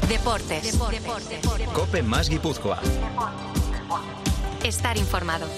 Deportes. COPE más Guipúzcoa. Estar informado.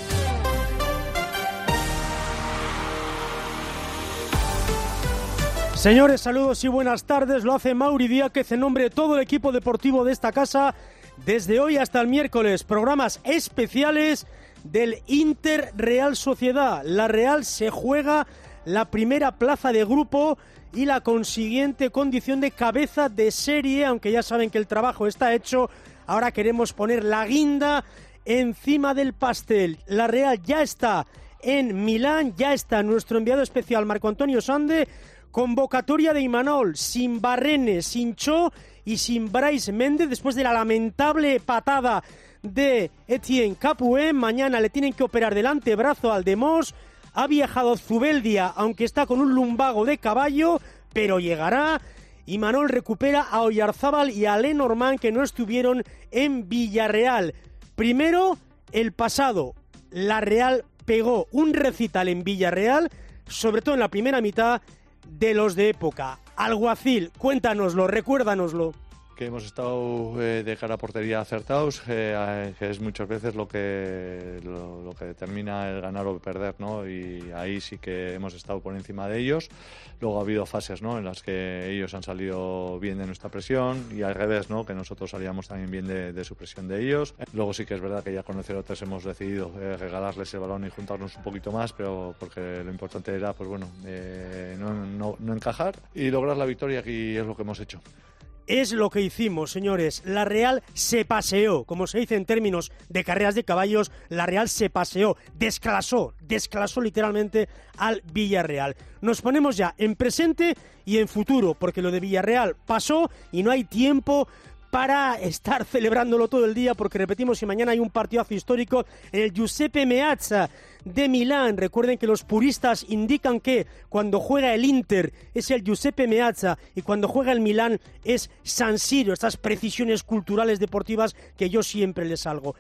Señores, saludos y buenas tardes. Lo hace Mauri Díaz en nombre de todo el equipo deportivo de esta casa. Desde hoy hasta el miércoles, programas especiales del Inter Real Sociedad. La Real se juega la primera plaza de grupo y la consiguiente condición de cabeza de serie, aunque ya saben que el trabajo está hecho. Ahora queremos poner la guinda encima del pastel. La Real ya está en Milán, ya está nuestro enviado especial Marco Antonio Sande. Convocatoria de Imanol, sin Barrene, sin Cho y sin Brais Méndez, después de la lamentable patada de Etienne Capoue. Mañana le tienen que operar del antebrazo al Demos. Ha viajado Zubeldia, aunque está con un lumbago de caballo, pero llegará. Imanol recupera a Oyarzábal y a Lenormand, que no estuvieron en Villarreal. Primero, el pasado. La Real pegó un recital en Villarreal, sobre todo en la primera mitad, de los de época. Alguacil, cuéntanoslo, recuérdanoslo. Que hemos estado de cara a portería acertados, que es muchas veces lo que determina el ganar o perder, ¿no? Y ahí sí que hemos estado por encima de ellos. Luego ha habido fases, ¿no?, en las que ellos han salido bien de nuestra presión y al revés, ¿no?, que nosotros salíamos también bien de su presión de ellos. Luego sí que es verdad que ya con el 0-3 hemos decidido regalarles el balón y juntarnos un poquito más, pero porque lo importante era, pues bueno, no encajar y lograr la victoria, y es lo que hemos hecho. Es lo que hicimos, señores. La Real se paseó, como se dice en términos de carreras de caballos. La Real se paseó, desclasó literalmente al Villarreal. Nos ponemos ya en presente y en futuro, porque lo de Villarreal pasó y no hay tiempo para estar celebrándolo todo el día, porque repetimos, si mañana hay un partidazo histórico en el Giuseppe Meazza de Milán. Recuerden que los puristas indican que cuando juega el Inter es el Giuseppe Meazza y cuando juega el Milán es San Siro, estas precisiones culturales deportivas que yo siempre les hago.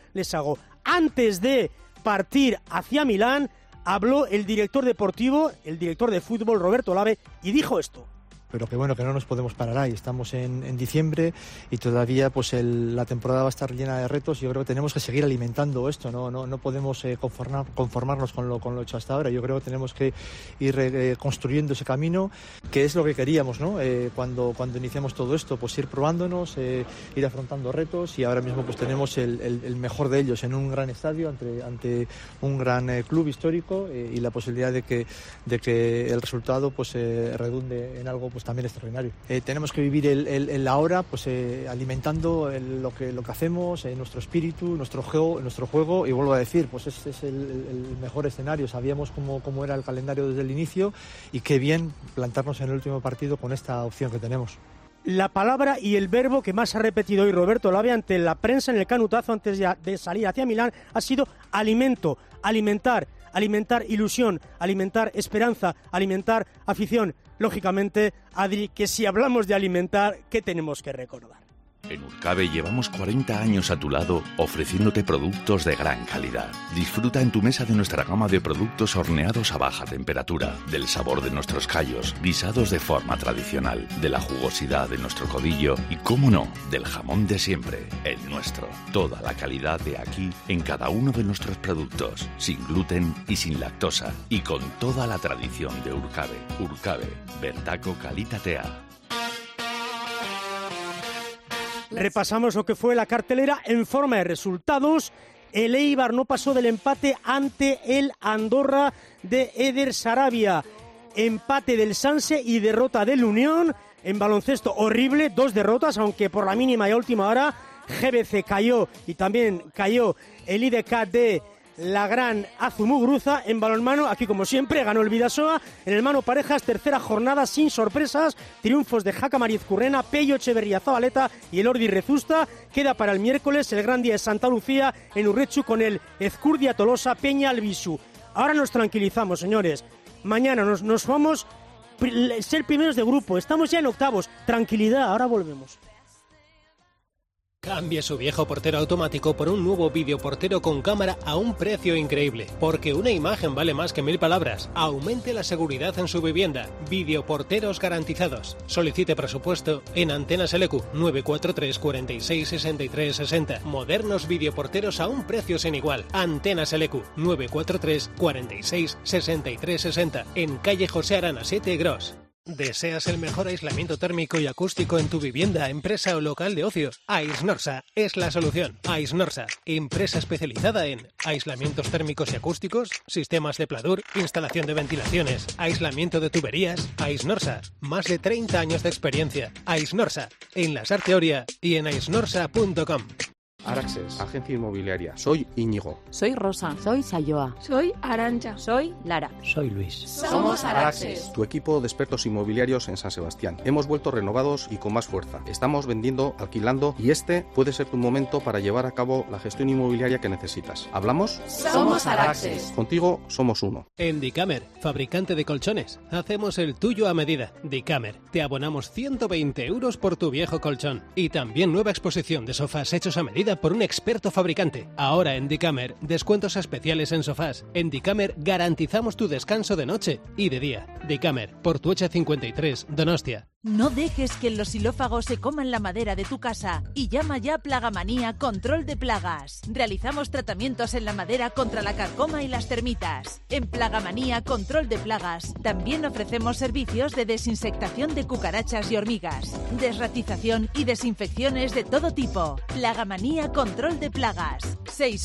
Antes de partir hacia Milán, habló el director deportivo, el director de fútbol, Roberto Olave, y dijo esto. Pero que bueno, que no nos podemos parar ahí. Estamos en diciembre y todavía pues la temporada va a estar llena de retos. Yo creo que tenemos que seguir alimentando esto, no podemos conformarnos con lo hecho hasta ahora. Yo creo que tenemos que ir construyendo ese camino, que es lo que queríamos, ¿no? Cuando iniciamos todo esto, pues ir probándonos, ir afrontando retos, y ahora mismo pues tenemos el mejor de ellos en un gran estadio ante un gran club histórico, y la posibilidad de que el resultado pues redunde en algo pues también extraordinario. Tenemos que vivir el ahora, pues alimentando lo que hacemos, nuestro espíritu, nuestro juego, y vuelvo a decir, pues este es el mejor escenario. Sabíamos cómo era el calendario desde el inicio, y qué bien plantarnos en el último partido con esta opción que tenemos. La palabra y el verbo que más ha repetido hoy Roberto Olave ante la prensa en el canutazo antes de salir hacia Milán ha sido alimento, alimentar ilusión, alimentar esperanza, alimentar afición. Lógicamente, Adri, que si hablamos de alimentar, ¿qué tenemos que recordar? En Urcabe llevamos 40 años a tu lado ofreciéndote productos de gran calidad. Disfruta en tu mesa de nuestra gama de productos horneados a baja temperatura, del sabor de nuestros callos, guisados de forma tradicional, de la jugosidad de nuestro codillo y, cómo no, del jamón de siempre, el nuestro. Toda la calidad de aquí en cada uno de nuestros productos, sin gluten y sin lactosa, y con toda la tradición de Urcabe. Urcabe, bertako kalitatea. Repasamos lo que fue la cartelera en forma de resultados. El Eibar no pasó del empate ante el Andorra de Eder Sarabia. Empate del Sanse y derrota del Unión. En baloncesto horrible, 2 derrotas, aunque por la mínima y a última hora GBC cayó y también cayó el IDK de la gran Azumugruza. En balonmano, aquí como siempre, ganó el Bidasoa. En el mano parejas, tercera jornada sin sorpresas. Triunfos de Jaca Marizcurrena, Pello Echeverría Zabaleta y el Ordi Rezusta. Queda para el miércoles el gran día de Santa Lucía en Urrechu con el Ezcurdia Tolosa Peña Albisu. Ahora nos tranquilizamos, señores. Mañana nos vamos a ser primeros de grupo. Estamos ya en octavos. Tranquilidad, ahora volvemos. Cambie su viejo portero automático por un nuevo videoportero con cámara a un precio increíble. Porque una imagen vale más que 1000 palabras. Aumente la seguridad en su vivienda. Videoporteros garantizados. Solicite presupuesto en Antenas LQ 943 46 63 60. Modernos videoporteros a un precio sin igual. Antenas LQ 943 46 63 60. En calle José Arana 7 Gros. ¿Deseas el mejor aislamiento térmico y acústico en tu vivienda, empresa o local de ocio? Aisnorsa es la solución. Aisnorsa, empresa especializada en aislamientos térmicos y acústicos, sistemas de pladur, instalación de ventilaciones, aislamiento de tuberías. Aisnorsa, más de 30 años de experiencia. Aisnorsa, en la Sarteoria y en aisnorsa.com. Araxes, agencia inmobiliaria. Soy Íñigo. Soy Rosa. Soy Sayoa. Soy Arantxa. Soy Lara. Soy Luis. Somos Araxes. Tu equipo de expertos inmobiliarios en San Sebastián. Hemos vuelto renovados y con más fuerza. Estamos vendiendo, alquilando y este puede ser tu momento para llevar a cabo la gestión inmobiliaria que necesitas. ¿Hablamos? Somos Araxes. Contigo somos uno. En Dicamer, fabricante de colchones. Hacemos el tuyo a medida. Dicamer, te abonamos 120 euros por tu viejo colchón. Y también nueva exposición de sofás hechos a medida por un experto fabricante. Ahora en Dicamer, descuentos especiales en sofás. En Dicamer garantizamos tu descanso de noche y de día. Dicamer, Portuecha 53, Donostia. No dejes que los xilófagos se coman la madera de tu casa y llama ya a Plagamanía Control de Plagas. Realizamos tratamientos en la madera contra la carcoma y las termitas. En Plagamanía Control de Plagas también ofrecemos servicios de desinsectación de cucarachas y hormigas, desratización y desinfecciones de todo tipo. Plagamanía Control de Plagas.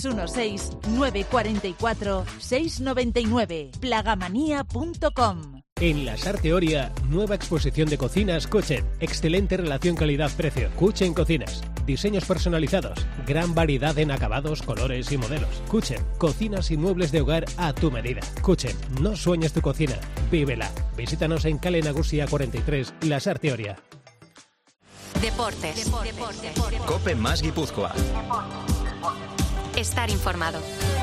616-944-699. Plagamanía.com. En la Sarteoria, nueva exposición de cocinas Kuchen. Excelente relación calidad-precio. Kuchen Cocinas. Diseños personalizados. Gran variedad en acabados, colores y modelos. Kuchen. Cocinas y muebles de hogar a tu medida. Kuchen. No sueñes tu cocina. Vívela. Visítanos en Calle Nagusia 43, la Sarteoria. Deportes. Cope más Guipúzcoa. Estar informado.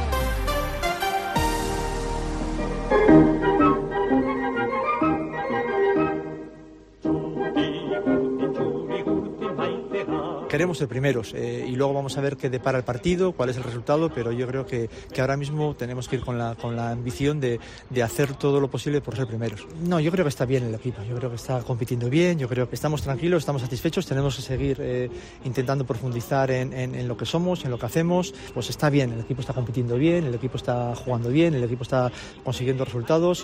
Queremos ser primeros y luego vamos a ver qué depara el partido, cuál es el resultado, pero yo creo que ahora mismo tenemos que ir con la ambición de hacer todo lo posible por ser primeros. No, yo creo que está bien el equipo, yo creo que está compitiendo bien, yo creo que estamos tranquilos, estamos satisfechos, tenemos que seguir intentando profundizar en lo que somos, en lo que hacemos. Pues está bien, el equipo está compitiendo bien, el equipo está jugando bien, el equipo está consiguiendo resultados.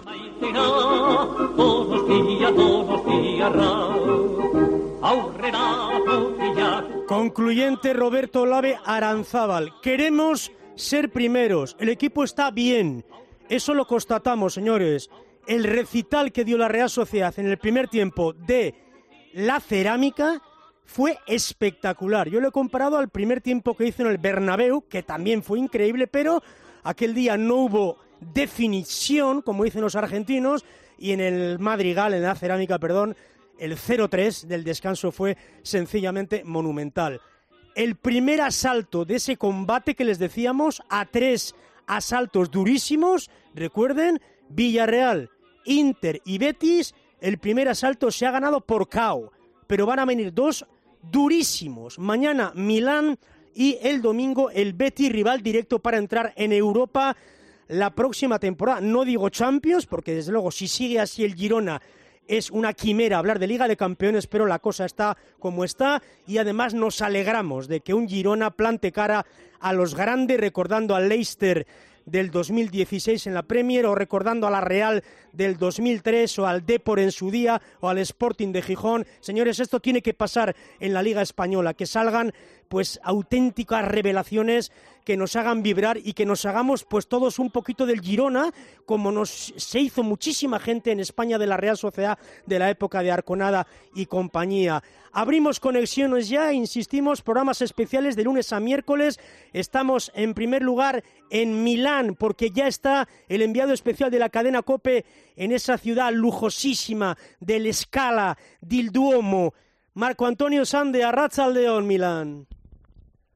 Concluyente Roberto Olave Aranzábal. Queremos ser primeros. El equipo está bien. Eso lo constatamos, señores. El recital que dio la Real Sociedad en el primer tiempo de la Cerámica fue espectacular. Yo lo he comparado al primer tiempo que hizo en el Bernabéu, que también fue increíble, pero aquel día no hubo definición, como dicen los argentinos, y en el Madrigal, en la Cerámica, perdón, el 0-3 del descanso fue sencillamente monumental. El primer asalto de ese combate que les decíamos, a 3 asaltos durísimos, recuerden, Villarreal, Inter y Betis, el primer asalto se ha ganado por KO, pero van a venir 2 durísimos. Mañana Milán y el domingo el Betis, rival directo para entrar en Europa la próxima temporada. No digo Champions, porque desde luego si sigue así el Girona es una quimera hablar de Liga de Campeones, pero la cosa está como está y además nos alegramos de que un Girona plante cara a los grandes, recordando al Leicester del 2016 en la Premier o recordando a la Real del 2003 o al Depor en su día o al Sporting de Gijón. Señores, esto tiene que pasar en la Liga Española, que salgan pues auténticas revelaciones que nos hagan vibrar y que nos hagamos pues todos un poquito del Girona, como se hizo muchísima gente en España de la Real Sociedad de la época de Arconada y compañía. Abrimos conexiones ya, insistimos, programas especiales de lunes a miércoles. Estamos en primer lugar en Milán, porque ya está el enviado especial de la cadena COPE en esa ciudad lujosísima del Scala, del Duomo. Marco Antonio Sande, Arratsaldeon, Milán.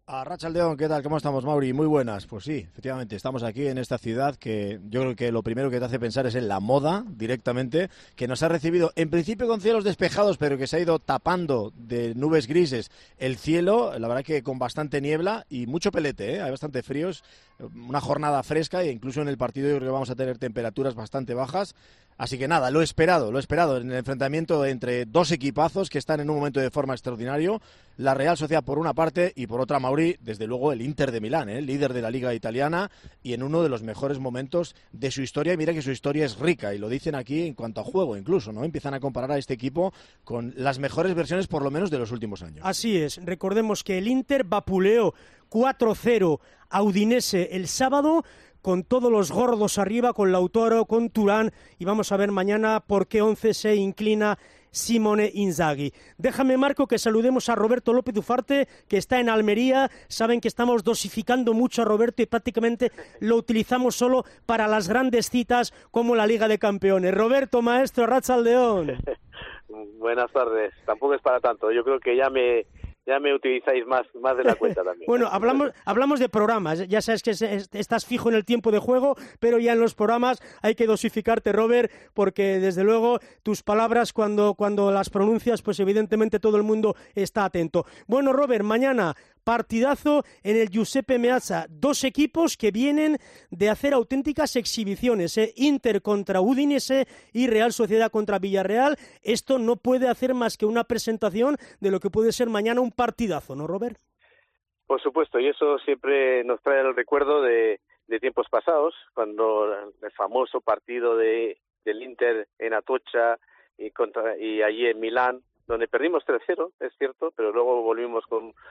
Arratsaldeon, ¿qué tal? ¿Cómo estamos, Mauri? Muy buenas. Pues sí, efectivamente, estamos aquí en esta ciudad que yo creo que lo primero que te hace pensar es en la moda directamente, que nos ha recibido en principio con cielos despejados, pero que se ha ido tapando de nubes grises el cielo, la verdad que con bastante niebla y mucho pelete, ¿eh? Hay bastante fríos, una jornada fresca e incluso en el partido yo creo que vamos a tener temperaturas bastante bajas. Así que nada, lo esperado en el enfrentamiento entre dos equipazos que están en un momento de forma extraordinario, la Real Sociedad por una parte y por otra, Mauri, desde luego el Inter de Milán, líder de la Liga Italiana y en uno de los mejores momentos de su historia, y mira que su historia es rica y lo dicen aquí en cuanto a juego incluso, ¿no? Empiezan a comparar a este equipo con las mejores versiones por lo menos de los últimos años. Así es, recordemos que el Inter vapuleó 4-0 a Udinese el sábado, con todos los gordos arriba, con Lautaro, con Turán, y vamos a ver mañana por qué 11 se inclina Simone Inzaghi. Déjame, Marco, que saludemos a Roberto López Ufarte, que está en Almería. Saben que estamos dosificando mucho a Roberto y prácticamente lo utilizamos solo para las grandes citas como la Liga de Campeones. Roberto, maestro, arratsaldeon. Buenas tardes. Tampoco es para tanto. Yo creo que ya me utilizáis más de la cuenta también. Bueno, hablamos de programas. Ya sabes que estás fijo en el tiempo de juego, pero ya en los programas hay que dosificarte, Robert, porque desde luego tus palabras cuando las pronuncias, pues evidentemente todo el mundo está atento. Bueno, Robert, mañana partidazo en el Giuseppe Meazza. Dos equipos que vienen de hacer auténticas exhibiciones, Inter contra Udinese y Real Sociedad contra Villarreal. Esto no puede hacer más que una presentación de lo que puede ser mañana un partidazo, ¿no, Robert? Por supuesto, y eso siempre nos trae el recuerdo de tiempos pasados, cuando el famoso partido del Inter en Atocha y allí en Milán, donde perdimos 3-0, es cierto, pero luego volvimos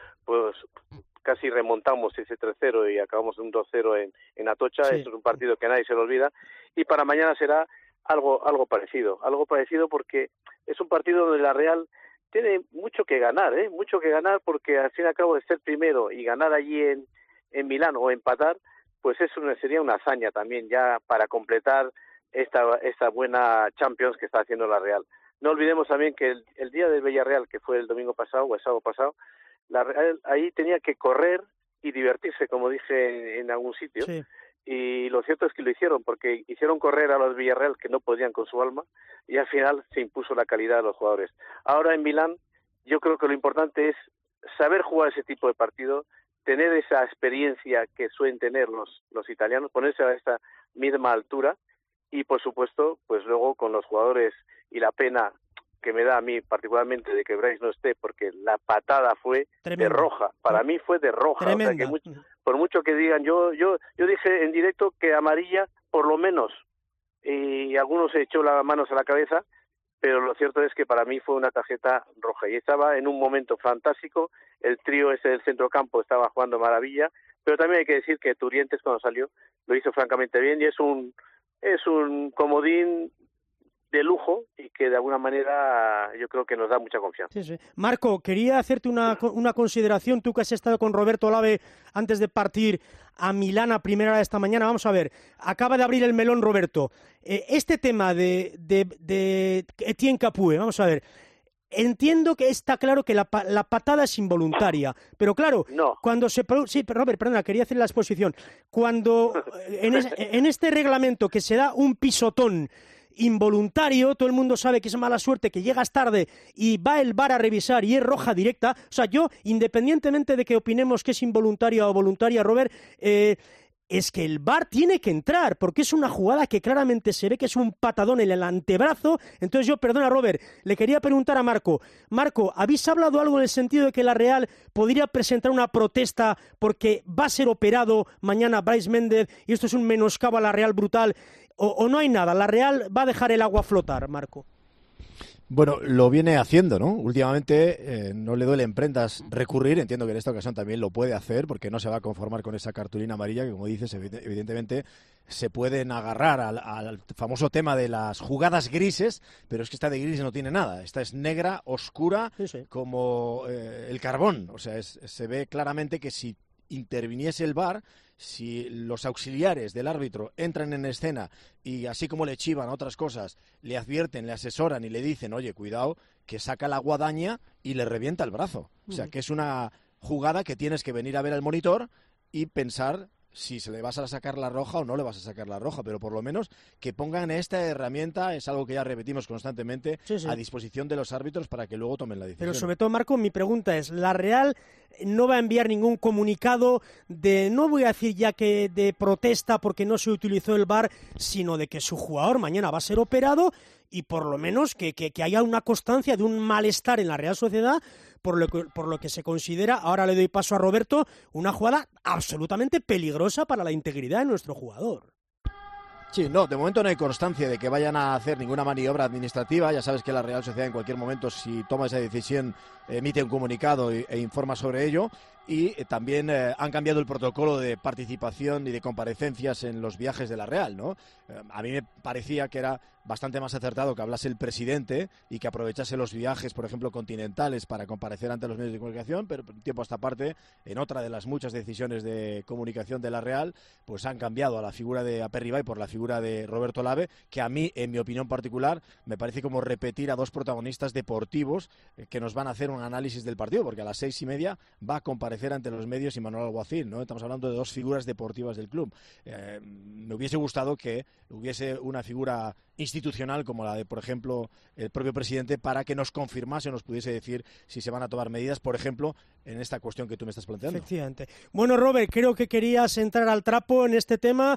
casi remontamos ese 3-0 y acabamos un 2-0 en Atocha. Sí. Eso es un partido que nadie se lo olvida, y para mañana será algo parecido porque es un partido donde la Real tiene mucho que ganar, porque al fin y al cabo de ser primero y ganar allí en Milán o empatar, pues eso sería una hazaña también ya para completar esta buena Champions que está haciendo la Real. No olvidemos también que el día del Villarreal, que fue el domingo pasado o el sábado pasado, la Real ahí tenía que correr y divertirse, como dije en algún sitio. Sí. Y lo cierto es que lo hicieron, porque hicieron correr a los Villarreal que no podían con su alma, y al final se impuso la calidad de los jugadores. Ahora en Milán, yo creo que lo importante es saber jugar ese tipo de partido, tener esa experiencia que suelen tener los italianos, ponerse a esta misma altura, y por supuesto, pues luego con los jugadores, y la pena que me da a mí particularmente de que Bryce no esté, porque la patada fue tremenda. De roja, para mí fue de roja. Tremenda. O sea que por mucho que digan, yo dije en directo que amarilla por lo menos, y algunos se echó las manos a la cabeza, pero lo cierto es que para mí fue una tarjeta roja, y estaba en un momento fantástico, el trío ese del centrocampo estaba jugando maravilla, pero también hay que decir que Turientes cuando salió lo hizo francamente bien, y es un comodín de lujo y que de alguna manera yo creo que nos da mucha confianza. Sí, sí. Marco, quería hacerte una consideración, tú que has estado con Roberto Olave antes de partir a Milán a primera hora de esta mañana. Vamos a ver, acaba de abrir el melón Roberto. Este tema de Etienne Capoue, vamos a ver, entiendo que está claro que la patada es involuntaria, pero claro, no. Cuando se produce... Sí, pero Robert, perdona, quería hacer la exposición. Cuando en este reglamento que se da un pisotón involuntario, todo el mundo sabe que es mala suerte, que llegas tarde y va el VAR a revisar y es roja directa. O sea, yo, independientemente de que opinemos que es involuntaria o voluntaria, Robert, es que el VAR tiene que entrar, porque es una jugada que claramente se ve que es un patadón en el antebrazo. Entonces yo, perdona Robert, le quería preguntar a Marco, ¿habéis hablado algo en el sentido de que la Real podría presentar una protesta porque va a ser operado mañana Bryce Méndez y esto es un menoscabo a la Real brutal? ¿O no hay nada? ¿La Real va a dejar el agua flotar, Marco? Bueno, lo viene haciendo, ¿no? Últimamente no le duele en prendas recurrir, entiendo que en esta ocasión también lo puede hacer, porque no se va a conformar con esa cartulina amarilla, que como dices, evidentemente se pueden agarrar al famoso tema de las jugadas grises, pero es que esta de gris no tiene nada, esta es negra, oscura, sí. Como el carbón, o sea, se ve claramente que si interviniese el VAR, si los auxiliares del árbitro entran en escena y así como le chivan otras cosas, le advierten, le asesoran y le dicen, oye, cuidado, que saca la guadaña y le revienta el brazo. O sea, que es una jugada que tienes que venir a ver al monitor y pensar si se le vas a sacar la roja o no le vas a sacar la roja, pero por lo menos que pongan esta herramienta, es algo que ya repetimos constantemente, a disposición de los árbitros para que luego tomen la decisión. Pero sobre todo, Marco, mi pregunta es, ¿la Real no va a enviar ningún comunicado de, no voy a decir ya que de protesta porque no se utilizó el VAR, sino de que su jugador mañana va a ser operado y por lo menos que haya una constancia de un malestar en la Real Sociedad por lo que se considera, ahora le doy paso a Roberto, una jugada absolutamente peligrosa para la integridad de nuestro jugador? Sí, no, de momento no hay constancia de que vayan a hacer ninguna maniobra administrativa. Ya sabes que la Real Sociedad en cualquier momento, si toma esa decisión, emite un comunicado e informa sobre ello. Y también han cambiado el protocolo de participación y de comparecencias en los viajes de la Real, ¿no? A mí me parecía que era bastante más acertado que hablase el presidente y que aprovechase los viajes, por ejemplo, continentales para comparecer ante los medios de comunicación, pero tiempo a esta parte, en otra de las muchas decisiones de comunicación de la Real, pues han cambiado a la figura de Aperribay por la figura de Roberto Lave, que a mí, en mi opinión particular, me parece como repetir a dos protagonistas deportivos que nos van a hacer un análisis del partido, porque a las 6:30 va a comparecer ante los medios y Manuel Alguacil, ¿no? Estamos hablando de dos figuras deportivas del club. Me hubiese gustado que hubiese una figura institucional como la de, por ejemplo, el propio presidente para que nos confirmase o nos pudiese decir si se van a tomar medidas, por ejemplo, en esta cuestión que tú me estás planteando. Efectivamente. Bueno, Robert, creo que querías entrar al trapo en este tema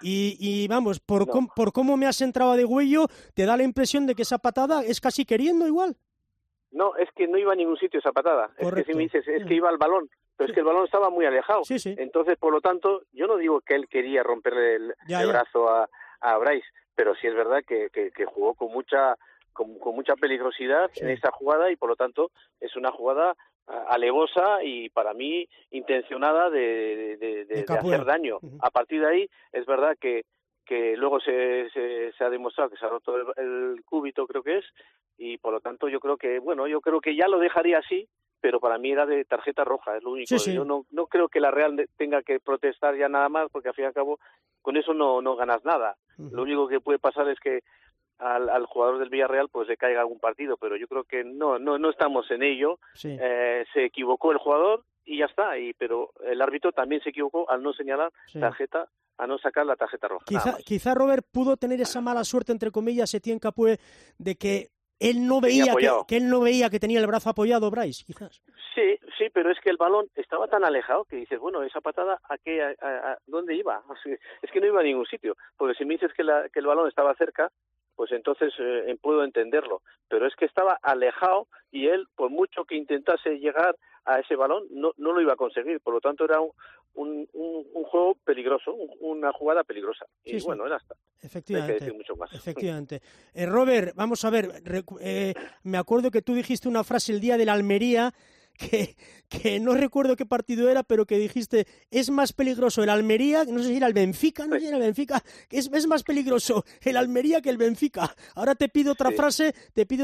y vamos, por cómo me has entrado de huello, ¿te da la impresión de que esa patada es casi queriendo igual? No, es que no iba a ningún sitio esa patada. Correcto. Es que si me dices, es que iba al balón, pero es que el balón estaba muy alejado. Sí. Entonces, por lo tanto, yo no digo que él quería romperle el brazo a Bryce, pero sí es verdad que jugó con mucha peligrosidad en esta jugada y, por lo tanto, es una jugada alevosa y, para mí, intencionada de hacer daño. A partir de ahí, es verdad que luego se ha demostrado que se ha roto el cúbito, creo que es, y por lo tanto yo creo que ya lo dejaría así, pero para mí era de tarjeta roja, es lo único. Sí. Yo no creo que la Real tenga que protestar ya nada más, porque al fin y al cabo con eso no ganas nada. Lo único que puede pasar es que al jugador del Villarreal pues le caiga algún partido, pero yo creo que no estamos en ello. Sí. Se equivocó el jugador y ya está, pero el árbitro también se equivocó al no señalar tarjeta, a no sacar la tarjeta roja. Quizá Robert pudo tener esa mala suerte, entre comillas, Etienne Capoue, de que él no veía que tenía el brazo apoyado, Bryce, quizás. Sí, pero es que el balón estaba tan alejado que dices, bueno, esa patada, ¿a dónde iba? Es que no iba a ningún sitio, porque si me dices que el balón estaba cerca, pues entonces puedo entenderlo, pero es que estaba alejado y él, por mucho que intentase llegar a ese balón, no lo iba a conseguir, por lo tanto era un juego peligroso, una jugada peligrosa, y bueno, era hasta. Efectivamente. No hay que decir mucho más. Efectivamente. Robert, vamos a ver, me acuerdo que tú dijiste una frase el día de la Almería, que no recuerdo qué partido era, pero que dijiste, es más peligroso el Almería, no sé si era el Benfica, es más peligroso el Almería que el Benfica. Ahora te pido otra frase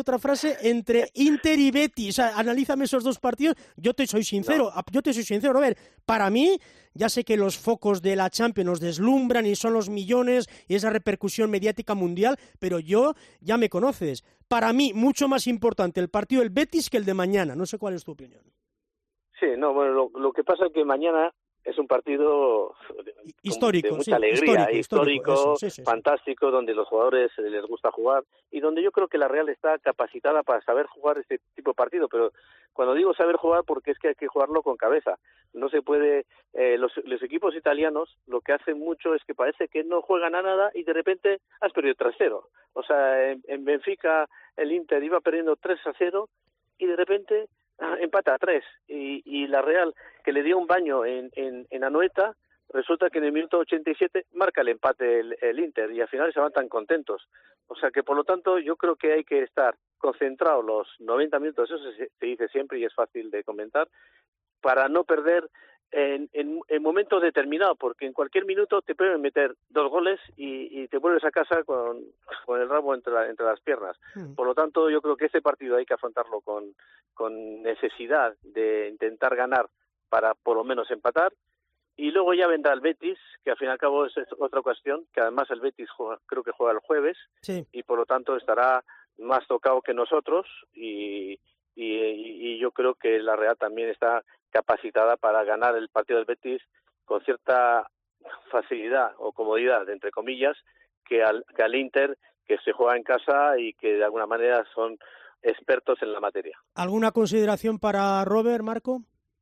entre Inter y Betis. O sea, analízame esos dos partidos. Yo te soy sincero, Robert, para mí, ya sé que los focos de la Champions nos deslumbran y son los millones y esa repercusión mediática mundial, pero ya me conoces. Para mí, mucho más importante el partido del Betis que el de mañana. No sé cuál es tu opinión. Sí, bueno, lo que pasa es que mañana es un partido histórico, de mucha alegría, histórico, eso, fantástico, donde los jugadores les gusta jugar y donde yo creo que la Real está capacitada para saber jugar este tipo de partido, pero cuando digo saber jugar, porque es que hay que jugarlo con cabeza. No se puede, los equipos italianos lo que hacen mucho es que parece que no juegan a nada y de repente has perdido 3-0. O sea, en Benfica el Inter iba perdiendo 3-0 y de repente empata a 3 y la Real, que le dio un baño en Anoeta, resulta que en el minuto 87 marca el empate el Inter y al final se van tan contentos. O sea que por lo tanto yo creo que hay que estar concentrados los 90 minutos, eso se dice siempre y es fácil de comentar, para no perder en momentos determinados, porque en cualquier minuto te pueden meter 2 goles y te vuelves a casa con el rabo entre las piernas. Por lo tanto, yo creo que ese partido hay que afrontarlo con necesidad de intentar ganar para por lo menos empatar, y luego ya vendrá el Betis, que al fin y al cabo es otra cuestión, que además el Betis creo que juega el jueves, y por lo tanto estará más tocado que nosotros, y yo creo que la Real también está capacitada para ganar el partido del Betis con cierta facilidad o comodidad, entre comillas, que al Inter, que se juega en casa y que de alguna manera son expertos en la materia. ¿Alguna consideración para Robert, Marco?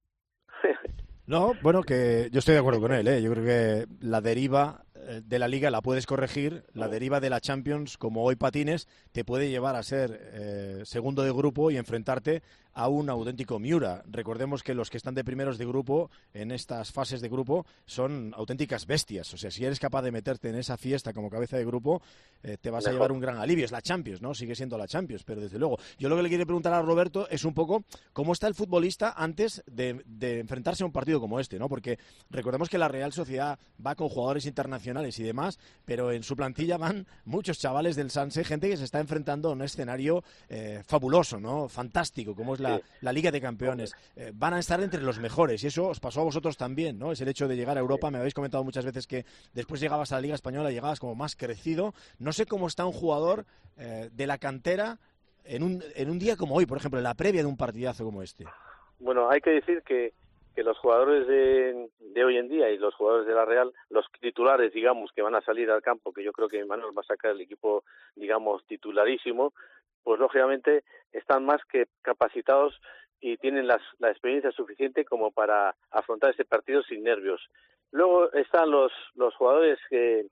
No, bueno, que yo estoy de acuerdo con él, ¿eh? Yo creo que la deriva de la Liga la puedes corregir, la deriva de la Champions, como hoy patines, te puede llevar a ser segundo de grupo y enfrentarte a un auténtico Miura. Recordemos que los que están de primeros de grupo, en estas fases de grupo, son auténticas bestias. O sea, si eres capaz de meterte en esa fiesta como cabeza de grupo, te vas a llevar un gran alivio. Es la Champions, ¿no? Sigue siendo la Champions, pero desde luego. Yo lo que le quiero preguntar a Roberto es un poco cómo está el futbolista antes de enfrentarse a un partido como este, ¿no? Porque recordemos que la Real Sociedad va con jugadores internacionales y demás, pero en su plantilla van muchos chavales del Sanse, gente que se está enfrentando a un escenario fabuloso, ¿no? Fantástico, como es la Liga de Campeones. Van a estar entre los mejores y eso os pasó a vosotros también, ¿no? Es el hecho de llegar a Europa. Me habéis comentado muchas veces que después llegabas a la Liga Española y llegabas como más crecido. No sé cómo está un jugador de la cantera en un día como hoy, por ejemplo, en la previa de un partidazo como este. Bueno, hay que decir que los jugadores de hoy en día y los jugadores de la Real, los titulares, digamos, que van a salir al campo, que yo creo que Manuel va a sacar el equipo, digamos, titularísimo, pues lógicamente están más que capacitados y tienen la experiencia suficiente como para afrontar ese partido sin nervios. Luego están los jugadores de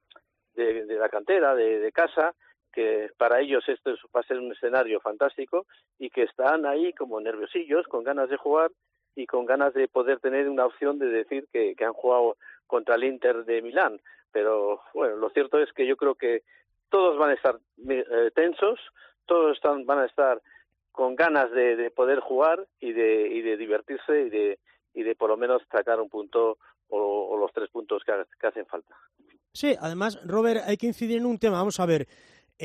la cantera, de casa, que para ellos esto va a ser un escenario fantástico y que están ahí como nerviosillos, con ganas de jugar y con ganas de poder tener una opción de decir que han jugado contra el Inter de Milán. Pero bueno, lo cierto es que yo creo que todos van a estar tensos, todos van a estar con ganas de poder jugar y de divertirse y de por lo menos sacar un punto o los 3 puntos que hacen falta. Sí, además, Robert, hay que incidir en un tema. Vamos a ver,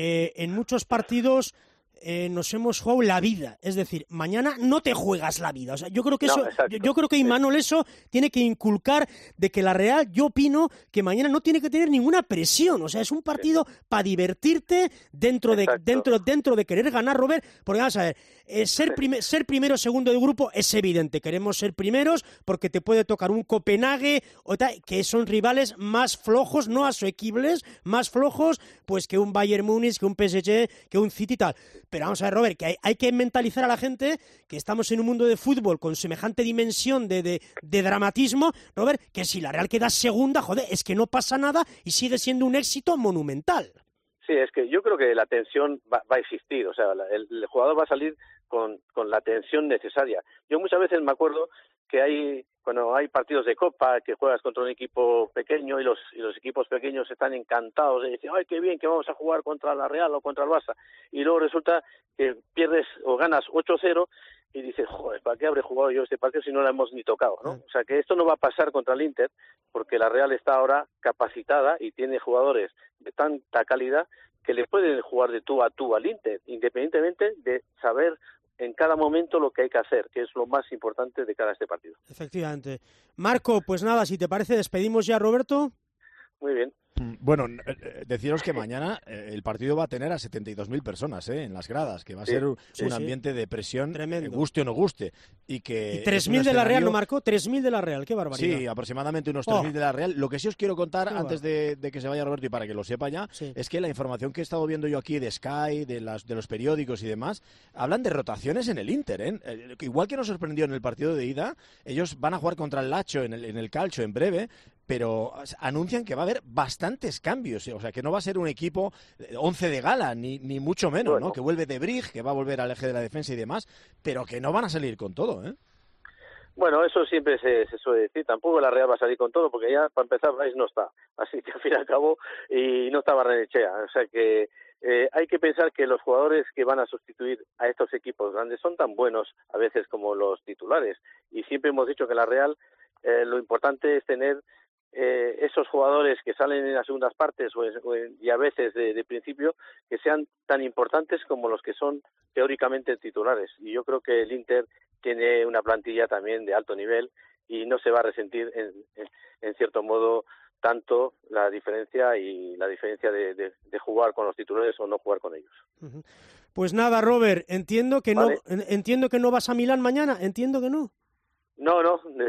en muchos partidos nos hemos jugado la vida, es decir, mañana no te juegas la vida. O sea, yo creo que eso, yo creo que Imanol eso tiene que inculcar de que la Real, yo opino que mañana no tiene que tener ninguna presión. O sea, es un partido para divertirte dentro de querer ganar, Robert, porque vamos a ver, ser primero o segundo de grupo es evidente, queremos ser primeros porque te puede tocar un Copenhague o tal, que son rivales más flojos, no asequibles, más flojos pues que un Bayern Múnich, que un PSG, que un City y tal. Pero vamos a ver, Robert, que hay que mentalizar a la gente que estamos en un mundo de fútbol con semejante dimensión de dramatismo, Robert, que si la Real queda segunda, joder, es que no pasa nada y sigue siendo un éxito monumental. Sí, es que yo creo que la tensión va a existir, o sea, el jugador va a salir con la tensión necesaria. Yo muchas veces me acuerdo que cuando hay partidos de Copa que juegas contra un equipo pequeño y los equipos pequeños están encantados de decir, ¡ay, qué bien que vamos a jugar contra la Real o contra el Barça! Y luego resulta que pierdes o ganas 8-0 y dices, joder, ¿para qué habré jugado yo este partido si no la hemos ni tocado, ¿no? O sea, que esto no va a pasar contra el Inter porque la Real está ahora capacitada y tiene jugadores de tanta calidad que le pueden jugar de tú a tú al Inter, independientemente de saber en cada momento lo que hay que hacer, que es lo más importante de cara a este partido. Efectivamente. Marco, pues nada, si te parece, despedimos ya a Roberto. Muy bien. Bueno, deciros que mañana el partido va a tener a 72.000 personas en las gradas, que va a ser un ambiente de presión, guste o no guste. Y 3.000 de la Real, ¿no, Marco? 3.000 de la Real, qué barbaridad. Sí, aproximadamente unos 3.000 de la Real. Lo que sí os quiero contar, antes de que se vaya Roberto y para que lo sepa ya, es que la información que he estado viendo yo aquí de Sky, de los periódicos y demás, hablan de rotaciones en el Inter. Igual que nos sorprendió en el partido de ida, ellos van a jugar contra el Lazio en el Calcio en breve, pero anuncian que va a haber bastantes cambios, o sea, que no va a ser un equipo 11 de gala, ni mucho menos, bueno, ¿no? Que vuelve de Brig, que va a volver al eje de la defensa y demás, pero que no van a salir con todo, ¿eh? Bueno, eso siempre se suele decir, tampoco la Real va a salir con todo, porque ya, para empezar, Brais no está, así que al fin y al cabo, y no está Barrenechea, o sea que hay que pensar que los jugadores que van a sustituir a estos equipos grandes son tan buenos a veces como los titulares, y siempre hemos dicho que la Real lo importante es tener esos jugadores que salen en las segundas partes y a veces de principio que sean tan importantes como los que son teóricamente titulares, y yo creo que el Inter tiene una plantilla también de alto nivel y no se va a resentir en cierto modo tanto la diferencia de jugar con los titulares o no jugar con ellos. Pues nada, Robert, entiendo que no vas a Milán mañana, entiendo que no. No,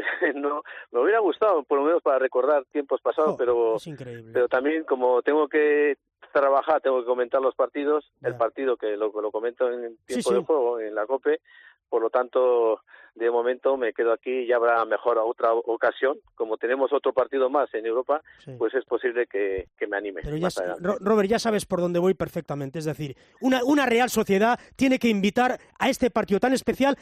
me hubiera gustado, por lo menos para recordar tiempos pasados, pero también como tengo que trabajar, tengo que comentar los partidos, el partido que lo comento en tiempo de juego, en la COPE, por lo tanto, de momento me quedo aquí y ya habrá mejor a otra ocasión. Como tenemos otro partido más en Europa, pues es posible que me anime. Pero Robert, ya sabes por dónde voy perfectamente. Es decir, una Real Sociedad tiene que invitar a este partido tan especial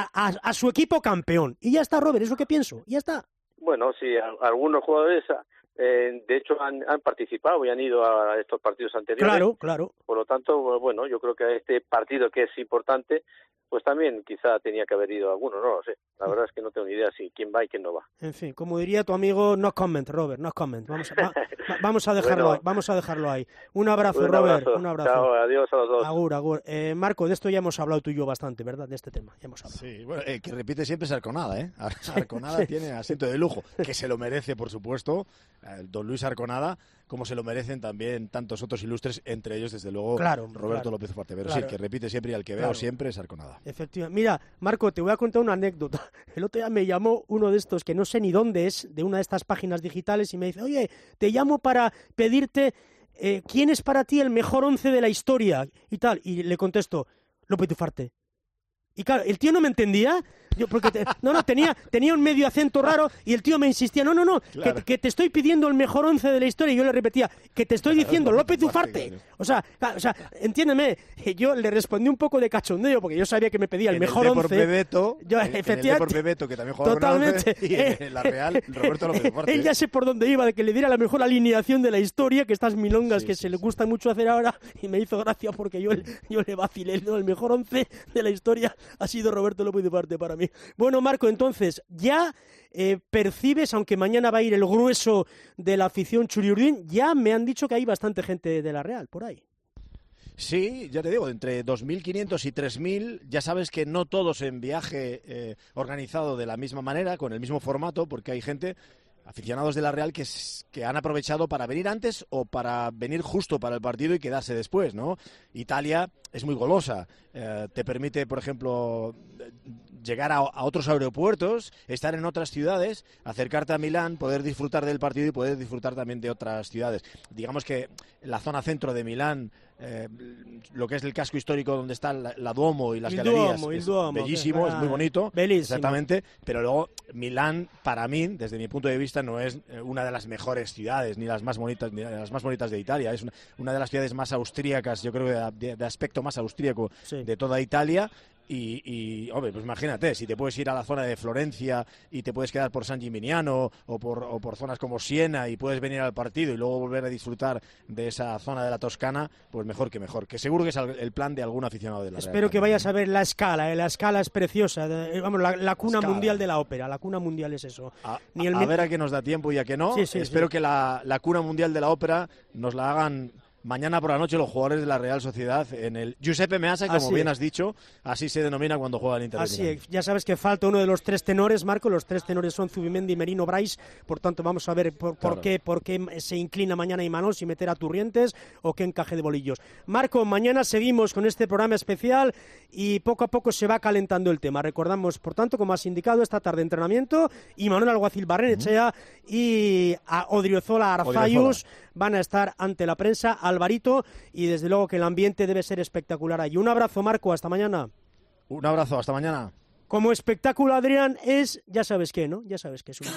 a su equipo campeón. Y ya está, Robert, es lo que pienso. Ya está. Bueno, sí, algunos jugadores... de hecho han participado y han ido a estos partidos anteriores. Claro. Por lo tanto, bueno, yo creo que a este partido que es importante, pues también quizá tenía que haber ido alguno, no lo sé. La verdad es que no tengo ni idea si quién va y quién no va. En fin, como diría tu amigo, no comment, Robert, no comment. Vamos a dejarlo ahí. Un abrazo, Robert. Un abrazo. Chao, adiós a los dos. Agur. Marco, de esto ya hemos hablado tú y yo bastante, ¿verdad? De este tema, ya hemos hablado. Sí, bueno, que repite siempre es Arconada, ¿eh? Arconada tiene asiento de lujo, que se lo merece, por supuesto, don Luis Arconada, como se lo merecen también tantos otros ilustres, entre ellos, desde luego, Roberto López Ufarte. Pero sí, el que repite siempre y al que veo siempre es Arconada. Efectivamente. Mira, Marco, te voy a contar una anécdota. El otro día me llamó uno de estos, que no sé ni dónde es, de una de estas páginas digitales, y me dice, oye, te llamo para pedirte quién es para ti el mejor 11 de la historia, y tal. Y le contesto, López Ufarte. Y claro, el tío no me entendía, porque tenía un medio acento raro, y el tío me insistía, no, que te estoy pidiendo el mejor 11 de la historia, y yo le repetía, que te estoy diciendo López Ufarte. O sea, entiéndeme, yo le respondí un poco de cachondeo, porque yo sabía que me pedía el mejor 11. Efectivamente, Bebeto, que también jugaba totalmente, con el 11, y en la Real, Roberto López Ufarte. Él ya sé por dónde iba, de que le diera la mejor alineación de la historia, que estas milongas se le gusta mucho hacer ahora, y me hizo gracia porque yo le vacilé, ¿no? El mejor 11 de la historia ha sido Roberto López Ufarte para mí. Bueno, Marco, entonces, ya percibes, aunque mañana va a ir el grueso de la afición churiurdín, ya me han dicho que hay bastante gente de la Real por ahí. Sí, ya te digo, entre 2.500 y 3.000, ya sabes que no todos en viaje organizado de la misma manera, con el mismo formato, porque hay gente, aficionados de la Real, que han aprovechado para venir antes o para venir justo para el partido y quedarse después, ¿no? Italia es muy golosa, te permite, por ejemplo, llegar a otros aeropuertos, estar en otras ciudades, acercarte a Milán, poder disfrutar del partido y poder disfrutar también de otras ciudades. Digamos que la zona centro de Milán, lo que es el casco histórico donde está la Duomo y las galerías, es bellísimo, es muy bonito, bellísimo. Exactamente, pero luego Milán, para mí, desde mi punto de vista, no es una de las mejores ciudades, ni las más bonitas de Italia. Es una de las ciudades más austríacas, yo creo, de aspecto más austríaco de toda Italia. Y hombre, pues imagínate, si te puedes ir a la zona de Florencia y te puedes quedar por San Gimignano o por zonas como Siena y puedes venir al partido y luego volver a disfrutar de esa zona de la Toscana, pues mejor, que seguro que es el plan de algún aficionado de la Real. Espero que vayas a ver la Scala, la Scala es preciosa, vamos, la cuna mundial de la ópera, la cuna mundial es eso. A ver a qué nos da tiempo y a qué no. Espero que la cuna mundial de la ópera nos la hagan mañana por la noche los jugadores de la Real Sociedad en el Giuseppe Meazza, como bien has dicho, así se denomina cuando juega el Inter de Milán. Ya sabes que falta uno de los tres tenores, Marco, los tres tenores son Zubimendi, Merino, Brais, por tanto vamos a ver por qué se inclina mañana Imanol, si meter a Turrientes o qué encaje de bolillos. Marco, mañana seguimos con este programa especial y poco a poco se va calentando el tema. Recordamos, por tanto, como has indicado, esta tarde entrenamiento, Imanol Alguacil Barrenechea y a Odriozola Arzayus van a estar ante la prensa, Alvarito, y desde luego que el ambiente debe ser espectacular allí. Un abrazo, Marco, hasta mañana. Un abrazo, hasta mañana. Como espectáculo, Adrián, es, ya sabes qué, ¿no? Ya sabes qué es un...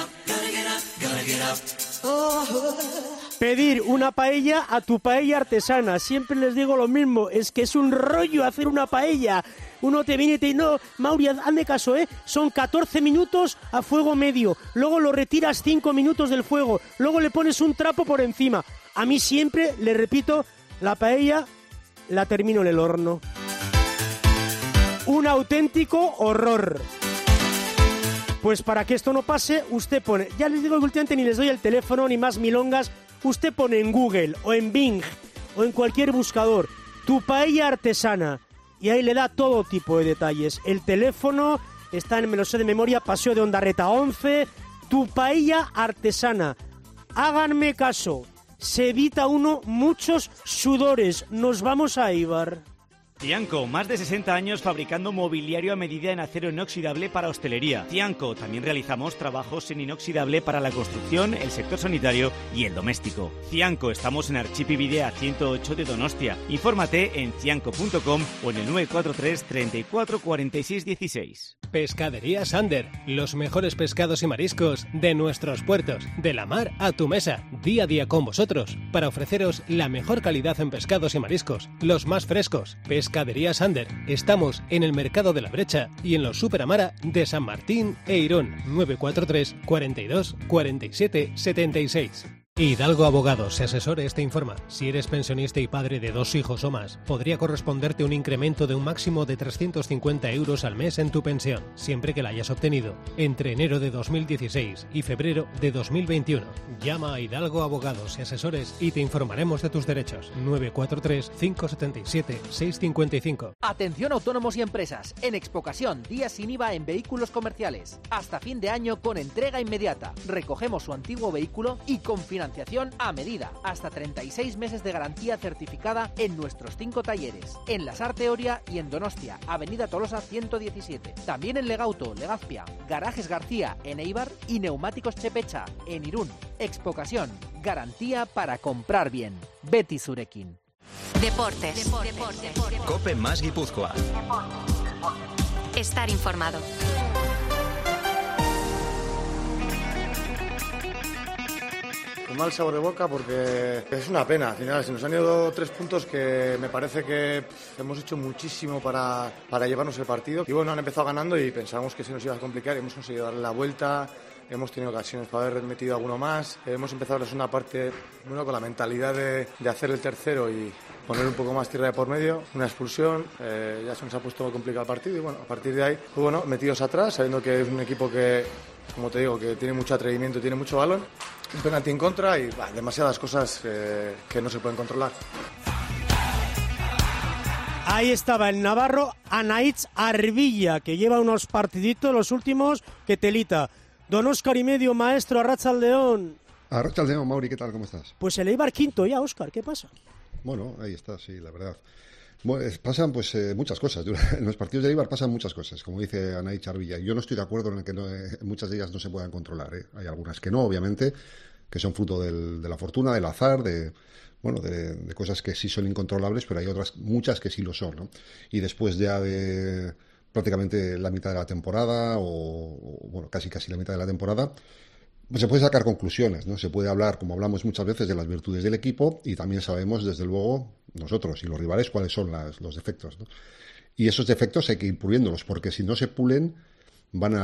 Pedir una paella a tu paella artesana. Siempre les digo lo mismo, es que es un rollo hacer una paella. Uno te viene y te dice, no, Mauri, hazme caso, son 14 minutos a fuego medio, luego lo retiras 5 minutos del fuego, luego le pones un trapo por encima. A mí siempre, le repito, la paella la termino en el horno. Un auténtico horror. Pues para que esto no pase, usted pone, ya les digo que últimamente ni les doy el teléfono ni más milongas, usted pone en Google o en Bing o en cualquier buscador, tu paella artesana, y ahí le da todo tipo de detalles. El teléfono está en, me lo sé de memoria, Paseo de Ondarreta 11, tu paella artesana. Háganme caso, se evita uno muchos sudores, nos vamos a Eibar. Cianco, más de 60 años fabricando mobiliario a medida en acero inoxidable para hostelería. Cianco, también realizamos trabajos en inoxidable para la construcción, el sector sanitario y el doméstico. Cianco, estamos en Archipividea 108 de Donostia. Infórmate en cianco.com o en el 943 34 46 16. Pescadería Sander, los mejores pescados y mariscos de nuestros puertos, de la mar a tu mesa, día a día con vosotros, para ofreceros la mejor calidad en pescados y mariscos, los más frescos. Pescadería Sander, estamos en el Mercado de la Brecha y en los Superamara de San Martín e Irún, 943 42 47 76. Hidalgo Abogados, asesores te informa. Si eres pensionista y padre de 2 hijos o más, podría corresponderte un incremento de un máximo de 350 euros al mes en tu pensión, siempre que la hayas obtenido entre enero de 2016 y febrero de 2021. Llama a Hidalgo Abogados y Asesores y te informaremos de tus derechos. 943 577 655. Atención autónomos y empresas. En Expocasión, días sin IVA en vehículos comerciales. Hasta fin de año con entrega inmediata. Recogemos su antiguo vehículo y con financiación a medida, hasta 36 meses de garantía certificada en nuestros 5 talleres, en La Sarthe Oria y en Donostia, Avenida Tolosa 117. También en Legauto, Legazpia, Garajes García en Eibar y Neumáticos Chepecha en Irún. Expocasión, garantía para comprar bien. Beti Zurekin. Deportes. Cope más Guipúzcoa. Estar informado. Con mal sabor de boca porque es una pena. Al final se nos han ido 3 puntos que me parece que hemos hecho muchísimo para llevarnos el partido. Y bueno, han empezado ganando y pensábamos que se nos iba a complicar y hemos conseguido darle la vuelta. Hemos tenido ocasiones para haber metido alguno más. Hemos empezado la segunda parte con la mentalidad de hacer el tercero y poner un poco más tierra de por medio. Una expulsión, ya se nos ha puesto complicado el partido y bueno, a partir de ahí, metidos atrás, sabiendo que es un equipo que, como te digo, que tiene mucho atrevimiento, tiene mucho balón. Un penalti en contra y demasiadas cosas que no se pueden controlar. Ahí estaba el navarro Anaitz Arbilla, que lleva unos partiditos, los últimos, que telita. Don Óscar y medio, maestro, Arratsaldeon. Arratsaldeon, Mauri, ¿qué tal? ¿Cómo estás? Pues el Eibar quinto ya, Óscar, ¿qué pasa? Bueno, ahí está, sí, la verdad. Bueno, pasan muchas cosas. En los partidos de Eibar pasan muchas cosas, como dice Anaitz Arbilla. Yo no estoy de acuerdo en que muchas de ellas no se puedan controlar. Hay algunas que no, obviamente, que son fruto de la fortuna, del azar, de cosas que sí son incontrolables, pero hay otras, muchas que sí lo son, ¿no? Y después ya de prácticamente la mitad de la temporada, casi la mitad de la temporada, pues se puede sacar conclusiones, ¿no? Se puede hablar, como hablamos muchas veces, de las virtudes del equipo y también sabemos, desde luego, nosotros y los rivales, cuáles son los defectos, ¿no? Y esos defectos hay que ir puliéndolos, porque si no se pulen, van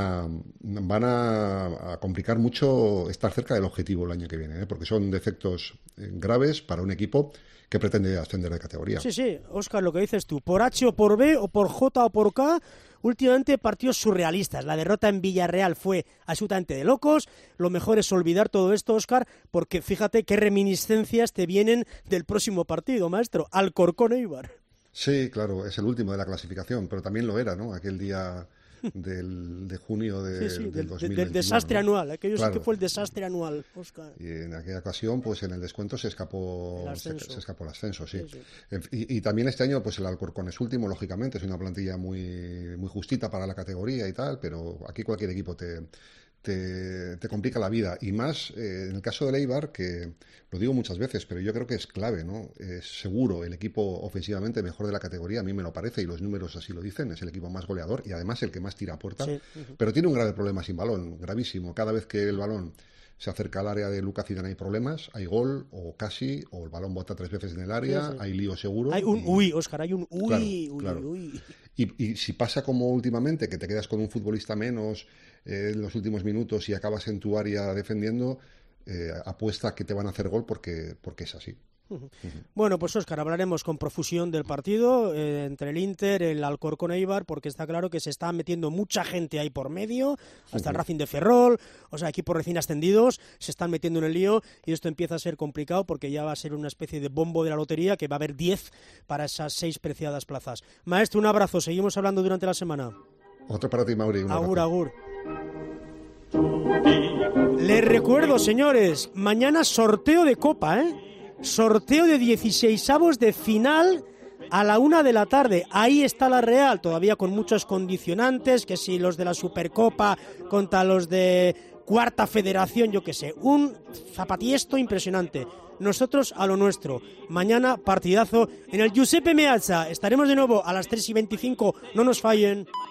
a complicar mucho estar cerca del objetivo el año que viene, ¿eh? Porque son defectos graves para un equipo que pretende ascender de categoría. Sí, Óscar, lo que dices tú, por H o por B, o por J o por K, últimamente partidos surrealistas. La derrota en Villarreal fue absolutamente de locos. Lo mejor es olvidar todo esto, Óscar, porque fíjate qué reminiscencias te vienen del próximo partido, maestro, Alcorcón Eibar. Sí, claro, es el último de la clasificación, pero también lo era, ¿no? Aquel día de junio del 2021, del desastre, ¿no? Anual, aquello claro. Sí que fue el desastre anual, Óscar. Y en aquella ocasión, pues en el descuento se escapó el ascenso, sí. Y también este año, pues el Alcorcón es último, lógicamente, es una plantilla muy, muy justita para la categoría y tal, pero aquí cualquier equipo te complica la vida, y más en el caso del Eibar, que lo digo muchas veces, pero yo creo que es clave, ¿no? Es seguro el equipo ofensivamente mejor de la categoría, a mí me lo parece, y los números así lo dicen, es el equipo más goleador y además el que más tira a puerta, sí. Pero tiene un grave problema sin balón, gravísimo. Cada vez que el balón se acerca al área de Lucas Zidane hay problemas, hay gol, o casi, o el balón bota 3 veces en el área, sí. Hay lío seguro. Hay un Óscar, hay un claro. Y si pasa como últimamente, que te quedas con un futbolista menos en los últimos minutos y acabas en tu área defendiendo, apuesta que te van a hacer gol porque es así. Bueno, pues Óscar, hablaremos con profusión del partido entre el Inter, el Alcorcón Eibar, porque está claro que se está metiendo mucha gente ahí por medio, hasta el Racing de Ferrol, o sea, equipos recién ascendidos se están metiendo en el lío y esto empieza a ser complicado porque ya va a ser una especie de bombo de la lotería, que va a haber 10 para esas 6 preciadas plazas. Maestro, un abrazo, seguimos hablando durante la semana. Otro para ti, Mauri. Agur. Les recuerdo, señores, mañana sorteo de Copa, Sorteo de 16avos de final a la 1 de la tarde. Ahí está la Real, todavía con muchos condicionantes, que si los de la Supercopa contra los de Cuarta Federación, yo qué sé, un zapatiesto impresionante. Nosotros a lo nuestro. Mañana partidazo en el Giuseppe Meazza. Estaremos de nuevo a las 3:25, no nos fallen.